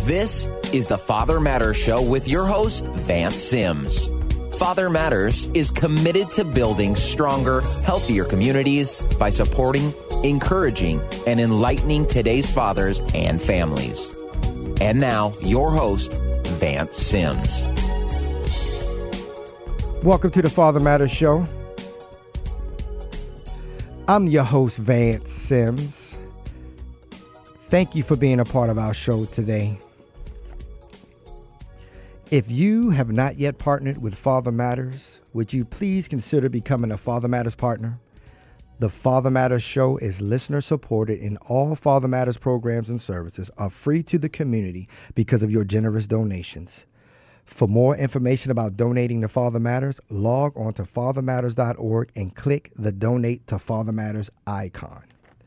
This is the Father Matters Show with your host, Vance Sims. Father Matters is committed to building stronger, healthier communities by supporting, encouraging, and enlightening today's fathers and families. And now, your host, Vance Sims. Welcome to the Father Matters Show. I'm your host, Vance Sims. Thank you for being a part of our show today. If you have not yet partnered with Father Matters, would you please consider becoming a Father Matters partner? The Father Matters Show is listener supported, and all Father Matters programs and services are free to the community because of your generous donations. For more information about donating to Father Matters, log on to fathermatters.org and click the Donate to Father Matters icon.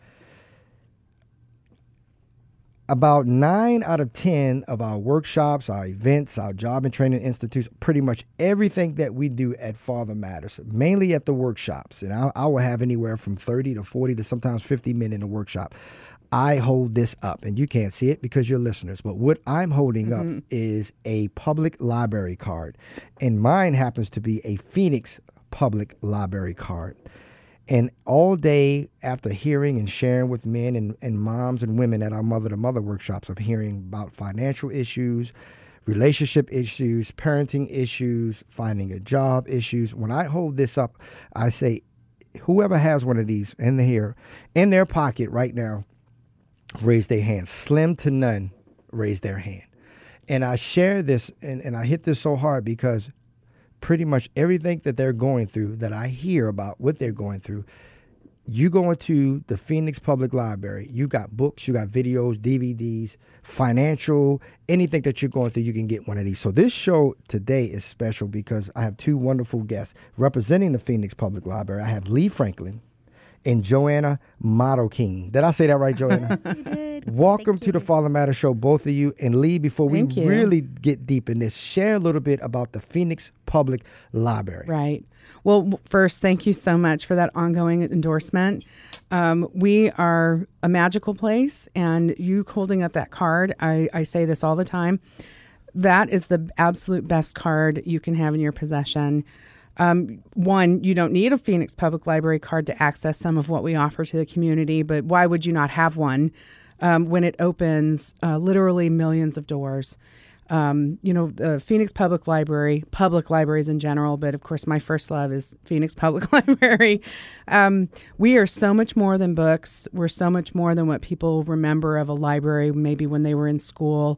About 9 out of 10 of our workshops, our events, our job and training institutes, pretty much everything that we do at Father Matters, mainly at the workshops, and I will have anywhere from 30 to 40 to sometimes 50 men in a workshop. I hold this up, and you can't see it because you're listeners, but what I'm holding up is a public library card, and mine happens to be a Phoenix Public Library card. And all day after hearing and sharing with men and moms and women at our mother-to-mother workshops of hearing about financial issues, relationship issues, parenting issues, finding a job issues, when I hold this up, I say, whoever has one of these in their pocket right now, raise their hand. Slim to none, raise their hand. And I share this, and I hit this so hard because pretty much everything that they're going through, that I hear about what they're going through, you go into the Phoenix Public Library, you got books, you got videos, DVDs, financial, anything that you're going through, you can get one of these. So this show today is special because I have two wonderful guests representing the Phoenix Public Library. I have Lee Franklin and Joanna Motto King. Did I say that right, Joanna? You did. Welcome to the Father Matters Show, both of you. And Lee, before we really get deep in this, share a little bit about the Phoenix Public Library. Right. Well, first, thank you so much for that ongoing endorsement. We are a magical place, and you holding up that card, I say this all the time, that is the absolute best card you can have in your possession. One, you don't need a Phoenix Public Library card to access some of what we offer to the community, but why would you not have one when it opens literally millions of doors? The Phoenix Public Library, public libraries in general, but of course my first love is Phoenix Public Library. We are so much more than books. We're so much more than what people remember of a library, maybe when they were in school.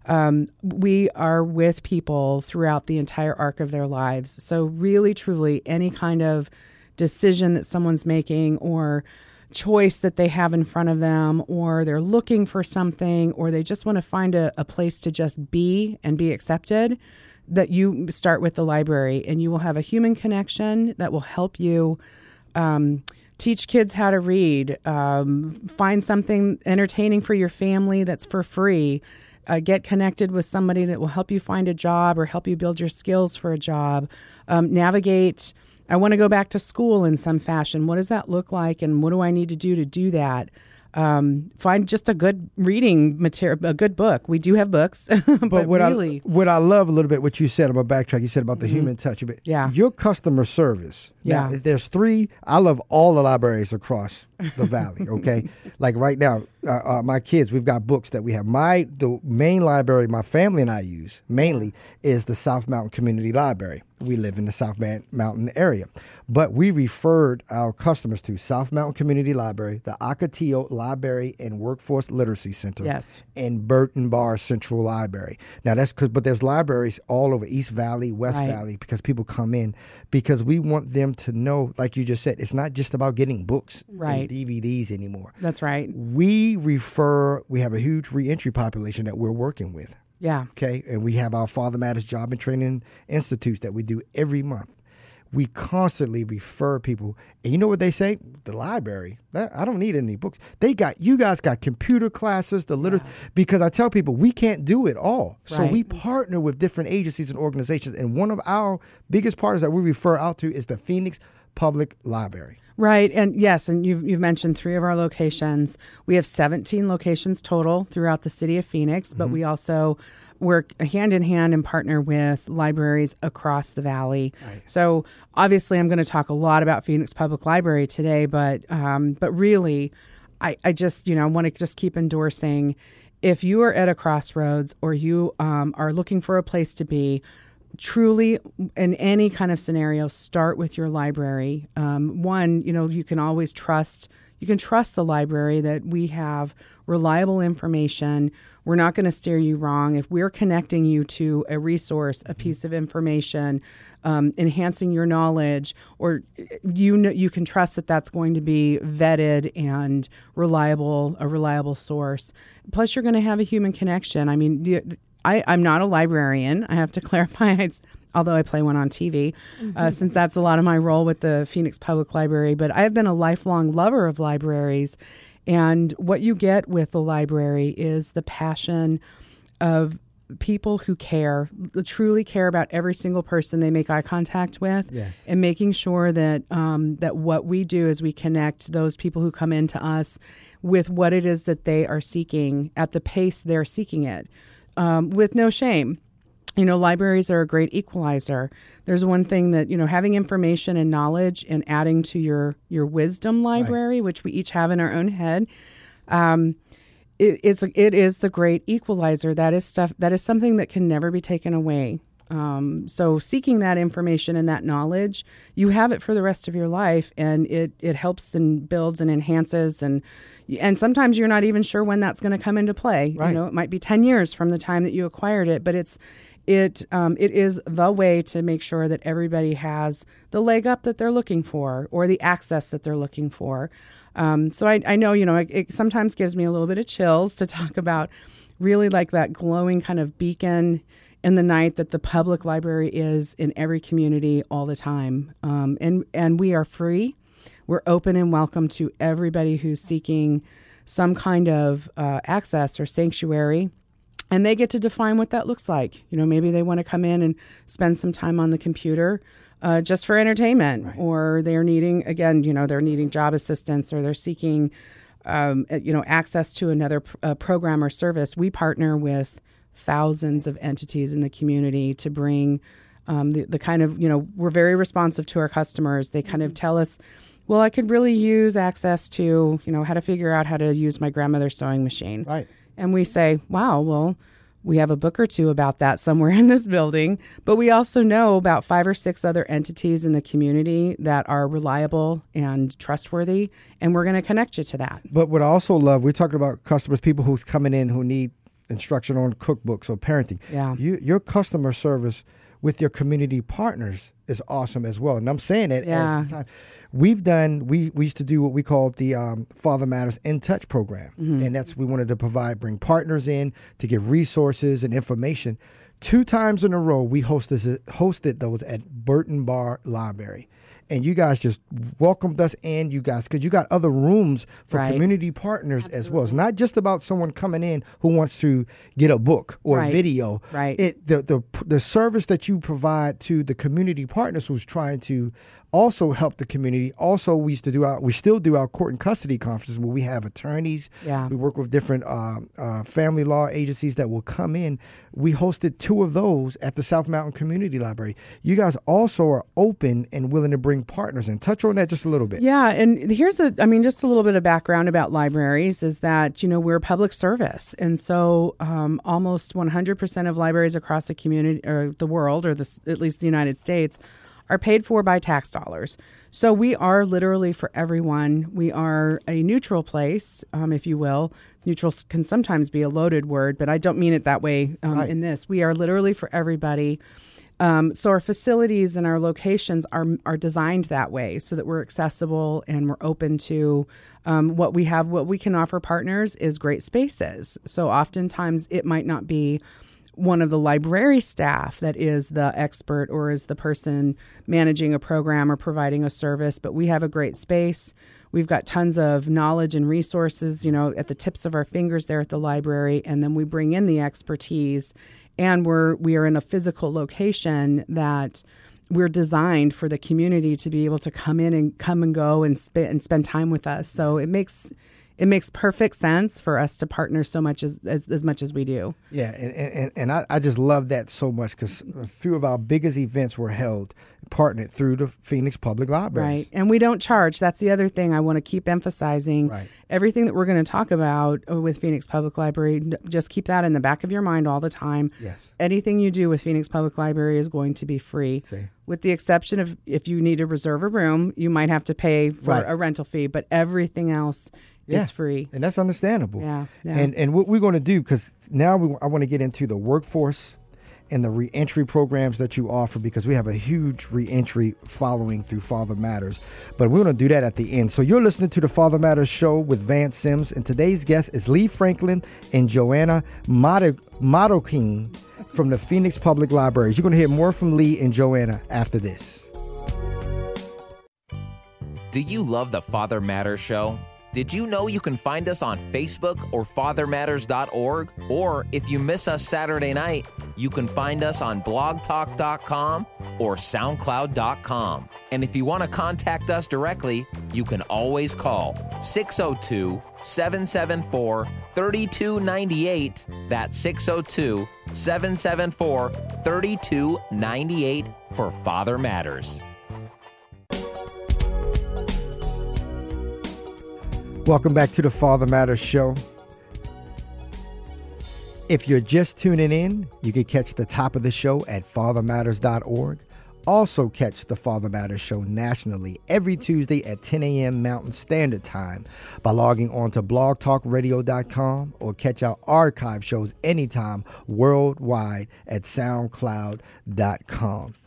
We are with people throughout the entire arc of their lives. So really, truly, any kind of decision that someone's making or choice that they have in front of them, or they're looking for something, or they just want to find a place to just be and be accepted, that you start with the library, and you will have a human connection that will help you teach kids how to read, find something entertaining for your family that's for free. Get connected with somebody that will help you find a job or help you build your skills for a job. Navigate, I want to go back to school in some fashion. What does that look like, and what do I need to do that? Find just a good reading material, a good book. We do have books, but what really, what I love a little bit what you said about backtrack. You said about the human touch. But your customer service. Now, there's three. I love all the libraries across the valley. Okay, like right now, my kids. We've got books that we have. The main library my family and I use mainly is the South Mountain Community Library. We live in the South Mountain area, but we referred our customers to South Mountain Community Library, the Ocotillo Library and Workforce Literacy Center, and Burton Bar Central Library. Now but there's libraries all over East Valley, West Valley, because people come in because we want them to know, like you just said, it's not just about getting books and DVDs anymore. That's right. We have a huge reentry population that we're working with. Yeah. Okay. And we have our Father Matters Job and Training Institutes that we do every month. We constantly refer people. And you know what they say? The library, I don't need any books. You guys got computer classes, because I tell people we can't do it all. So we partner with different agencies and organizations. And one of our biggest partners that we refer out to is the Phoenix Public Library. Right. And yes, and you've mentioned 3 of our locations. We have 17 locations total throughout the city of Phoenix, but we also work hand in hand and partner with libraries across the valley. Right. So obviously I'm going to talk a lot about Phoenix Public Library today, but really I just, want to just keep endorsing, if you are at a crossroads or you are looking for a place to be, truly, in any kind of scenario, start with your library. One, you can always trust the library that we have reliable information. We're not going to steer you wrong. If we're connecting you to a resource, a piece of information, enhancing your knowledge, or you can trust that that's going to be vetted and a reliable source. Plus, you're going to have a human connection. I mean, I'm not a librarian. I have to clarify, although I play one on TV, since that's a lot of my role with the Phoenix Public Library. But I have been a lifelong lover of libraries. And what you get with the library is the passion of people who truly care about every single person they make eye contact with, yes, and making sure that that what we do is we connect those people who come into us with what it is that they are seeking at the pace they're seeking it. With no shame. Libraries are a great equalizer. There's one thing that, having information and knowledge and adding to your wisdom library, right, which we each have in our own head, it is the great equalizer. That is something that can never be taken away. So seeking that information and that knowledge, you have it for the rest of your life, and it helps and builds and enhances, and sometimes you're not even sure when that's going to come into play. Right. It might be 10 years from the time that you acquired it, but it is the way to make sure that everybody has the leg up that they're looking for, or the access that they're looking for. So I know, it sometimes gives me a little bit of chills to talk about really like that glowing kind of beacon in the night that the public library is in every community all the time. And we are free. We're open and welcome to everybody who's seeking some kind of access or sanctuary. And they get to define what that looks like. Maybe they want to come in and spend some time on the computer just for entertainment, right, or they're needing, they're needing job assistance, or they're seeking, access to another program or service. We partner with thousands of entities in the community to bring the kind of, we're very responsive to our customers. They kind of tell us, well, I could really use access to, how to figure out how to use my grandmother's sewing machine. Right. And we say, wow, well, we have a book or two about that somewhere in this building. But we also know about 5 or 6 other entities in the community that are reliable and trustworthy, and we're going to connect you to that. But what I also love, we're talking about customers, people who's coming in who need instruction on cookbooks or parenting. Yeah. Your customer service with your community partners is awesome as well. And I'm saying it as the time. We used to do what we call the Father Matters In Touch program. Mm-hmm. And we wanted to bring partners in to give resources and information. 2 times in a row, we hosted those at Burton Bar Library. And you guys just welcomed us in, because you got other rooms for right, community partners as well. It's not just about someone coming in who wants to get a book or right, a video. Right. The service that you provide to the community partners who's trying to also help the community. Also, we still do our court and custody conferences where we have attorneys. Yeah. We work with different family law agencies that will come in. We hosted 2 of those at the South Mountain Community Library. You guys also are open and willing to bring partners in. Touch on that just a little bit. Yeah, and here's just a little bit of background about libraries is that, we're a public service. And so almost 100% of libraries across the community or the world, or at least the United States, are paid for by tax dollars. So we are literally for everyone. We are a neutral place, if you will. Neutral can sometimes be a loaded word, but I don't mean it that way right, in this. We are literally for everybody. So our facilities and our locations are designed that way so that we're accessible and we're open to what we have. What we can offer partners is great spaces. So oftentimes it might not be one of the library staff that is the expert or is the person managing a program or providing a service, but we have a great space. We've got tons of knowledge and resources, at the tips of our fingers there at the library, and then we bring in the expertise, and we are in a physical location that we're designed for the community to be able to come and go and spend time with us. So it makes perfect sense for us to partner so much as much as we do. Yeah, and I just love that so much because a few of our biggest events were held partnered through the Phoenix Public Libraries. Right, and we don't charge. That's the other thing I want to keep emphasizing. Right. Everything that we're going to talk about with Phoenix Public Library, just keep that in the back of your mind all the time. Yes. Anything you do with Phoenix Public Library is going to be free. See. With the exception of if you need to reserve a room, you might have to pay for Right. a rental fee, but everything else is free. And that's understandable. Yeah. And what we're going to do, because now I want to get into the workforce and the reentry programs that you offer, because we have a huge reentry following through Father Matters. But we're going to do that at the end. So you're listening to the Father Matters Show with Vance Sims, and today's guest is Lee Franklin and Joanna Madoking from the Phoenix Public Libraries. You're going to hear more from Lee and Joanna after this. Do you love the Father Matters Show? Did you know you can find us on Facebook or fathermatters.org? Or if you miss us Saturday night, you can find us on blogtalk.com or soundcloud.com. And if you want to contact us directly, you can always call 602-774-3298. That's 602-774-3298 for Father Matters. Welcome back to the Father Matters Show. If you're just tuning in, you can catch the top of the show at fathermatters.org. Also catch the Father Matters Show nationally every Tuesday at 10 a.m. Mountain Standard Time by logging on to blogtalkradio.com, or catch our archive shows anytime worldwide at soundcloud.com.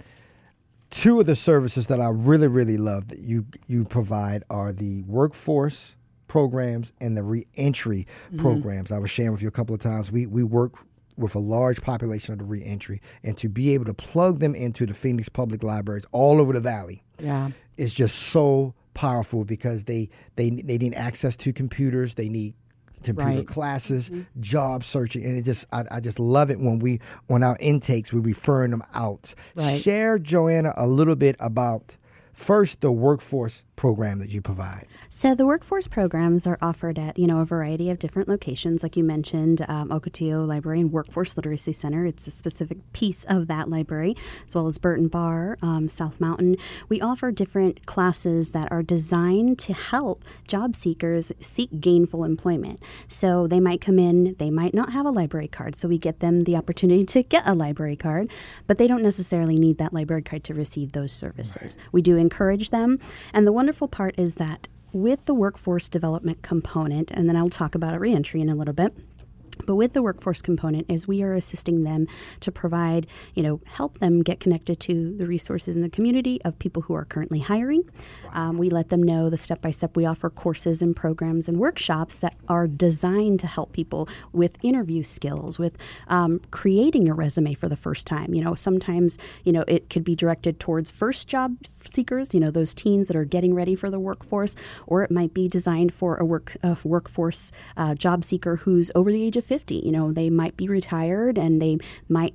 Two of the services that I really, really love that you provide are the workforce programs and the reentry programs. I was sharing with you a couple of times. We work with a large population of the reentry, and to be able to plug them into the Phoenix Public Libraries all over the valley is just so powerful, because they need access to computers, they need computer classes, job searching, and I just love it when on our intakes we're referring them out. Right. Share, Joanna, a little bit about first the workforce program that you provide. So the workforce programs are offered at, a variety of different locations. Like you mentioned, Ocotillo Library and Workforce Literacy Center. It's a specific piece of that library, as well as Burton Bar, South Mountain. We offer different classes that are designed to help job seekers seek gainful employment. So they might come in, they might not have a library card, so we get them the opportunity to get a library card, but they don't necessarily need that library card to receive those services. Right. We do encourage them, and the wonderful part is that with the workforce development component, and then I'll talk about a reentry in a little bit, but with the workforce component is we are assisting them to provide, help them get connected to the resources in the community of people who are currently hiring. We let them know the step-by-step. We offer courses and programs and workshops that are designed to help people with interview skills, with creating a resume for the first time. Sometimes, it could be directed towards first job seekers, those teens that are getting ready for the workforce, or it might be designed for a workforce job seeker who's over the age of 50. They might be retired and they might,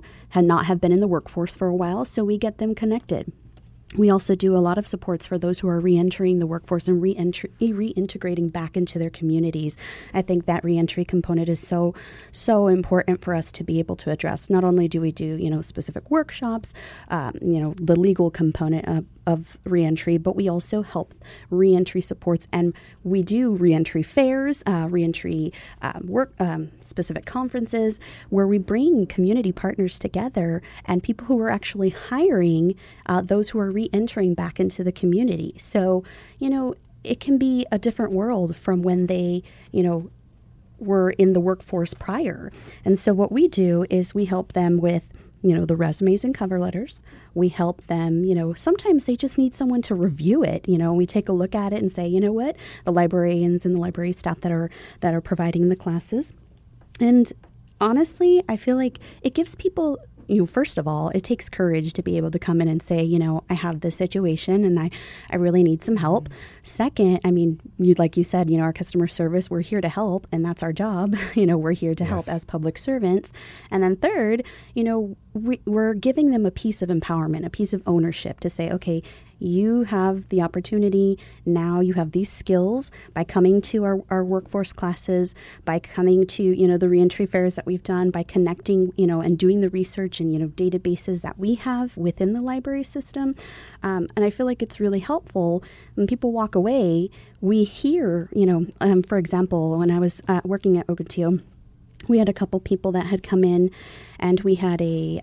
not have been in the workforce for a while, so we get them connected. We also do a lot of supports for those who are reentering the workforce and reintegrating back into their communities. I think that reentry component is so important for us to be able to address. Not only do we do, specific workshops, the legal component of reentry, but we also help reentry supports, and we do reentry fairs, reentry work specific conferences where we bring community partners together and people who are actually hiring those who are re-entering back into the community. So, it can be a different world from when they, were in the workforce prior. And so what we do is we help them with, the resumes and cover letters. We help them, sometimes they just need someone to review it. We take a look at it and say, what, the librarians and the library staff that are providing the classes. And honestly, I feel like it gives people, first of all, it takes courage to be able to come in and say, I have this situation and I really need some help. Second, like you said, our customer service, we're here to help, and that's our job. We're here to help as public servants. And then third, we're giving them a piece of empowerment, a piece of ownership to say, okay, you have the opportunity now, you have these skills by coming to our workforce classes, by coming to, the reentry fairs that we've done, by connecting, and doing the research and, databases that we have within the library system. And I feel like it's really helpful when people walk away, we hear, for example, when I was working at Ocotillo, we had a couple people that had come in, and we had a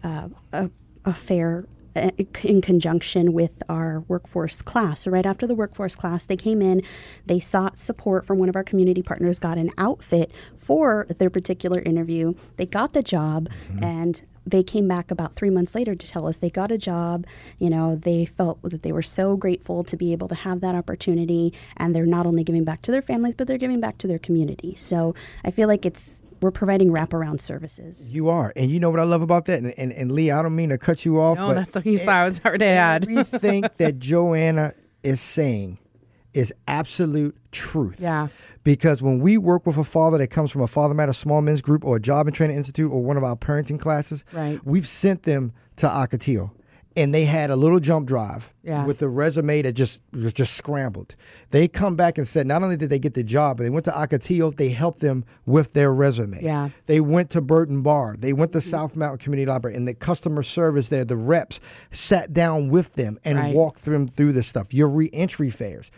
fair in conjunction with our workforce class. So right after the workforce class, they came in, they sought support from one of our community partners, got an outfit for their particular interview. They got the job, and they came back about 3 months later to tell us they got a job. They felt that they were so grateful to be able to have that opportunity, and they're not only giving back to their families, but they're giving back to their community. So I feel like we're providing wraparound services. You are. And you know what I love about that? And Lee, I don't mean to cut you off. No, but that's what you saw. I was about to add. Everything that Joanna is saying is absolute truth. Yeah. Because when we work with a father that comes from a Father Matters Small Men's Group or a Job and Training Institute or one of our parenting classes, right, we've sent them to Ocotillo. And they had a little jump drive with a resume that was just scrambled. They come back and said not only did they get the job, but they went to Ocotillo, they helped them with their resume. Yeah. They went to Burton Bar. They went to South Mountain Community Library. And the customer service there, the reps, sat down with them and walked them through this stuff. Your reentry fairs.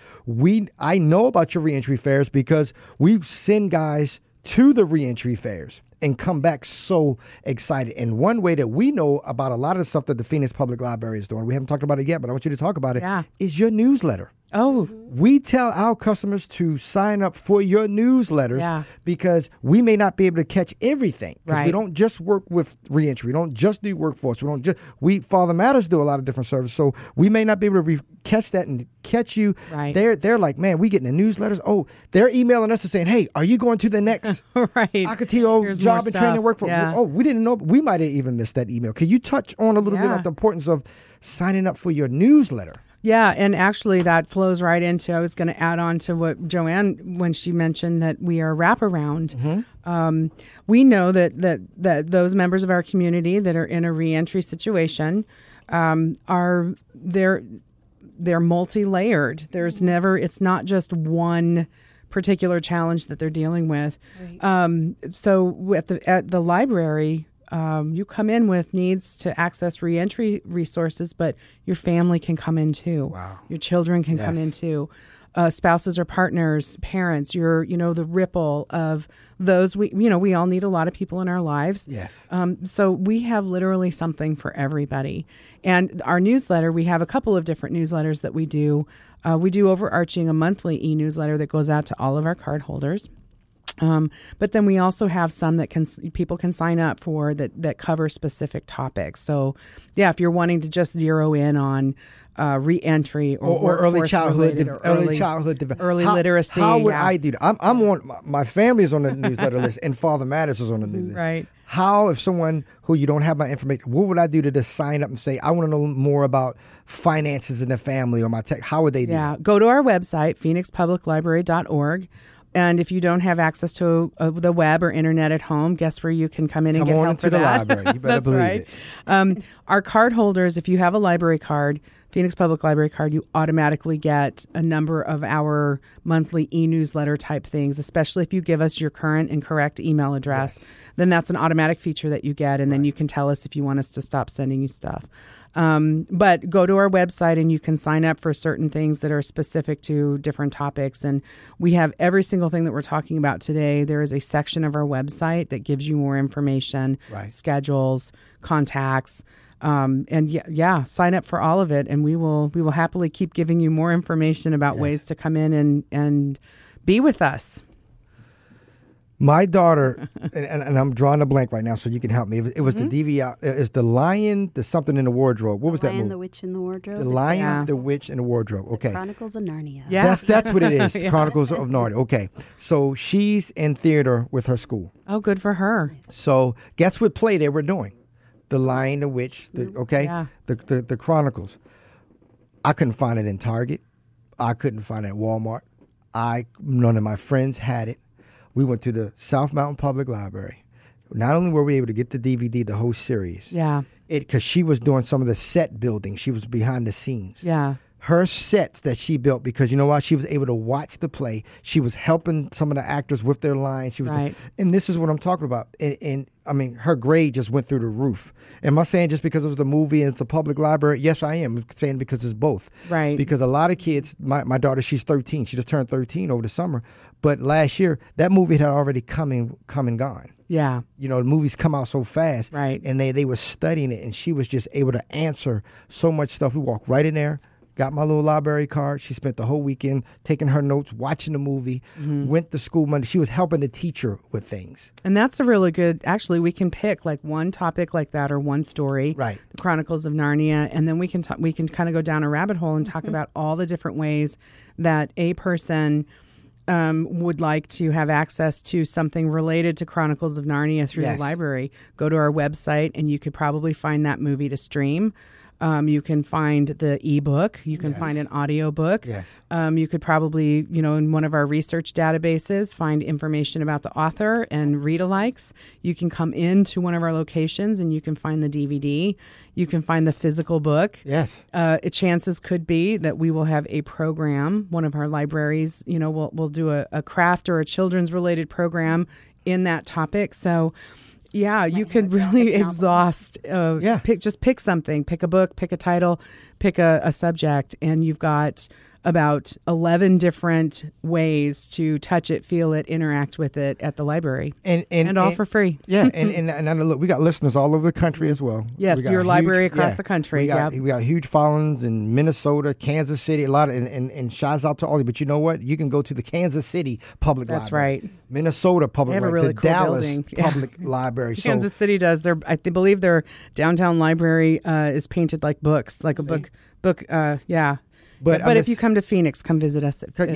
I know about your reentry fairs because we send guys to the reentry fairs and come back so excited. And one way that we know about a lot of the stuff that the Phoenix Public Library is doing, we haven't talked about it yet, but I want you to talk about it, is your newsletter. Oh. We tell our customers to sign up for your newsletters because we may not be able to catch everything. Because we don't just work with reentry. We don't just do workforce. Father Matters do a lot of different services. So we may not be able to catch that and catch you. Right. They're like, man, we getting the newsletters. Oh, they're emailing us and saying, hey, are you going to the next Ocotillo Job and Training Workforce? Yeah. Oh, we didn't know. We might have even missed that email. Can you touch on a little bit of the importance of signing up for your newsletter? Yeah, and actually that flows right into, I was going to add on to what Joanne, when she mentioned that we are wraparound. We know that those members of our community that are in a reentry situation they're multi-layered. It's not just one particular challenge that they're dealing with. Right. So at the library, you come in with needs to access reentry resources, but your family can come in too. Wow. Your children can come in too. Spouses or partners, parents, the ripple of those. We all need a lot of people in our lives. Yes. So we have literally something for everybody. And our newsletter, we have a couple of different newsletters that we do. We do overarching a monthly e-newsletter that goes out to all of our card holders. But then we also have some that people can sign up for that cover specific topics. So, if you're wanting to just zero in on reentry or early childhood, early literacy. How would I do that? I'm on my family is on the newsletter list, and Father Matters is on the newsletter. Right. How, if someone who you don't have my information, what would I do to just sign up and say, I want to know more about finances in the family or my tech? How would they do that? Go to our website, phoenixpubliclibrary.org. And if you don't have access to the web or internet at home, guess where you can come in and get help for that? Come on into the library. You better believe it. Our card holders, if you have a library card, Phoenix Public Library card, you automatically get a number of our monthly e-newsletter type things, especially if you give us your current and correct email address. Yes. Then that's an automatic feature that you get, and then you can tell us if you want us to stop sending you stuff. But go to our website and you can sign up for certain things that are specific to different topics. And we have every single thing that we're talking about today. There is a section of our website that gives you more information, schedules, contacts. And sign up for all of it, and we will happily keep giving you more information about ways to come in and be with us. My daughter, and I'm drawing a blank right now, so you can help me. It was the DVI. It's the Lion, the something in the wardrobe. What was that movie? Lion, the Witch, and the Wardrobe. The Lion, the Witch, and the Wardrobe. Okay. The Chronicles of Narnia. Yeah. That's what it is. The Chronicles of Narnia. Okay. So she's in theater with her school. Oh, good for her. So guess what play they were doing? The Lion, the Witch, the Chronicles. I couldn't find it in Target. I couldn't find it at Walmart. None of my friends had it. We went to the South Mountain Public Library. Not only were we able to get the DVD, the whole series, Yeah. because she was doing some of the set building. She was behind the scenes. Yeah. Her sets that she built, because you know what? She was able to watch the play. She was helping some of the actors with their lines. She was Right. and this is what I'm talking about. And I mean, her grade just went through the roof. Am I saying just because it was the movie and it's the public library? Yes, I am saying because it's both. Right. Because a lot of kids, my daughter, she's 13. She just turned 13 over the summer. But last year, that movie had already come and gone. Yeah. You know, the movies come out so fast. Right. And they were studying it, and she was just able to answer so much stuff. We walked right in there, got my little library card. She spent the whole weekend taking her notes, watching the movie, went to school Monday. She was helping the teacher with things. And that's a really good, actually, we can pick like one topic like that or one story, Right. The Chronicles of Narnia, and then we can kind of go down a rabbit hole and talk about all the different ways that a person would like to have access to something related to Chronicles of Narnia through Yes. the library. Go to our website and you could probably find that movie to stream. You can find the ebook. You can find an audio book. Yes. You could probably, in one of our research databases, find information about the author and read-alikes. You can come into one of our locations and you can find the DVD. You can find the physical book. Yes. Chances could be that we will have a program. One of our libraries, we'll do a craft or a children's related program in that topic. So, yeah, you could really exhaust. Pick something. Pick a book. Pick a title. Pick a subject, and you've got about 11 different ways to touch it, feel it, interact with it at the library, and all for free. Yeah, and look, we got listeners all over the country as well. Yes, your library across the country. We got huge followings in Minnesota, Kansas City, a lot of, and shouts out to all of you. But you know what? You can go to the Kansas City Public Library. That's right. Minnesota Public They have a Library. really The cool Dallas building. Public Library. So, Kansas City does. I believe their downtown library is painted like books, like a book. Yeah. But if you come to Phoenix, come visit us. But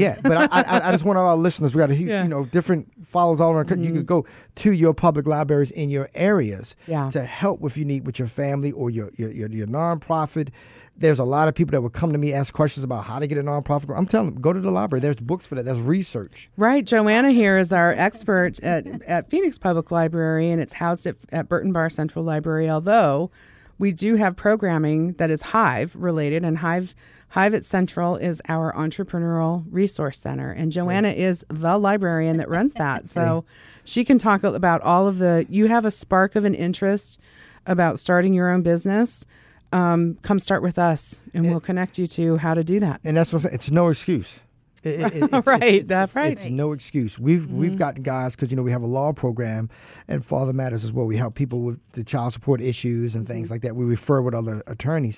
I just want all our listeners. We got a huge, different follows all around. You could go to your public libraries in your areas to help if you need with your family or your nonprofit. There's a lot of people that will come to me, ask questions about how to get a nonprofit. I'm telling them, go to the library. There's books for that. There's research. Right. Joanna here is our expert at Phoenix Public Library, and it's housed at Burton Bar Central Library, although we do have programming that is Hive related, and Hive at Central is our entrepreneurial resource center, and Joanna is the librarian that runs that. So she can talk about all of you have a spark of an interest about starting your own business. Come start with us, and we'll connect you to how to do that. And that's what I'm saying. It's no excuse. That's right. It's no excuse. We've gotten guys, because we have a law program at Father Matters as well. We help people with the child support issues and things like that. We refer with other attorneys.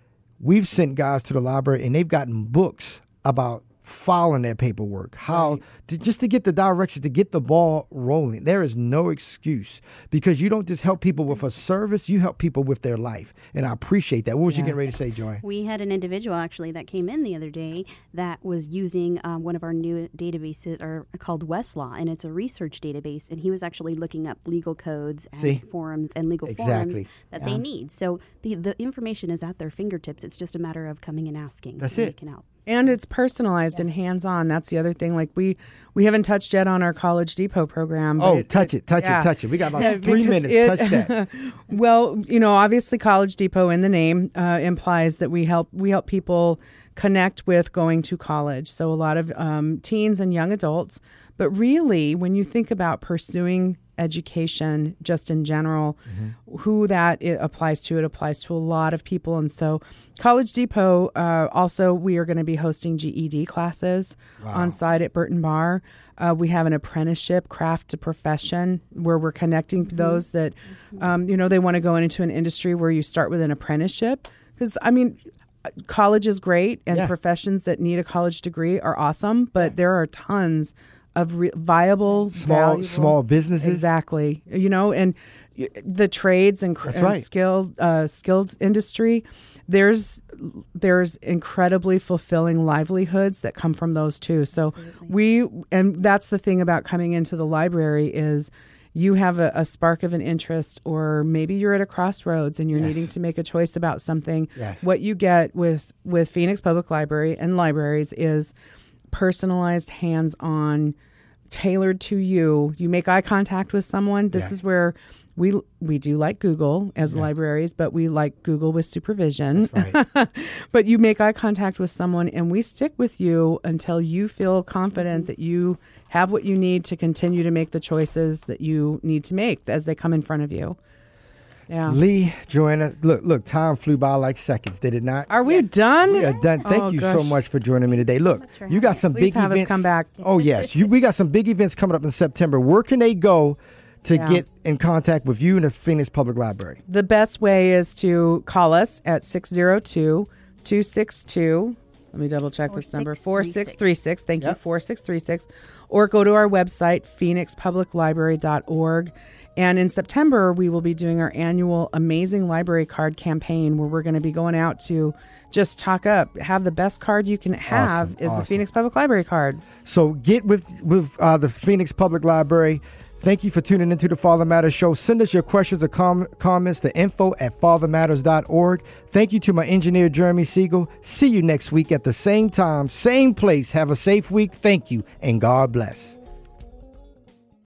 We've sent guys to the library, and they've gotten books about filing their paperwork, how just to get the direction, to get the ball rolling. There is no excuse, because you don't just help people with a service, you help people with their life. And I appreciate that. What was you getting ready to say, Joy? We had an individual actually that came in the other day that was using one of our new databases called Westlaw, and it's a research database, and he was actually looking up legal codes and forums and legal forms that they need. So the information is at their fingertips. It's just a matter of coming and asking. That's and it. They can help. And it's personalized and hands-on. That's the other thing. Like we haven't touched yet on our College Depot program. Touch it. We got about 3 minutes. Touch that. Well, obviously College Depot in the name implies that we help people connect with going to college. So a lot of teens and young adults. But really, when you think about pursuing education just in general, who that it applies to a lot of people. And so College Depot, also we are going to be hosting GED classes on site at Burton Bar. We have an apprenticeship, craft to profession, where we're connecting those that, they want to go into an industry where you start with an apprenticeship. Because, college is great, and professions that need a college degree are awesome, but there are tons of viable, small businesses. Exactly. And the trades and skilled industry, there's incredibly fulfilling livelihoods that come from those too. So and that's the thing about coming into the library is you have a spark of an interest, or maybe you're at a crossroads and you're needing to make a choice about something. What you get with Phoenix Public Library and libraries is personalized, hands-on tailored to you. You make eye contact with someone. This is where we do like Google as libraries, but we like Google with supervision. That's right. But you make eye contact with someone, and we stick with you until you feel confident that you have what you need to continue to make the choices that you need to make as they come in front of you. Yeah. Lee, Joanna, look, time flew by like seconds, did it not? Are we done? We are done. Thank you so much for joining me today. Look, you got some Please big have events. us come back. Oh, yes. We got some big events coming up in September. Where can they go to get in contact with you and the Phoenix Public Library? The best way is to call us at 602-262, let me double check this number, 4636. Thank you, 4636. Or go to our website, phoenixpubliclibrary.org. And in September, we will be doing our annual Amazing Library Card campaign, where we're going to be going out to just talk up, have the best card you can have the Phoenix Public Library card. So get with the Phoenix Public Library. Thank you for tuning into the Father Matters Show. Send us your questions or comments to info@fathermatters.org. Thank you to my engineer, Jeremy Siegel. See you next week at the same time, same place. Have a safe week. Thank you, and God bless.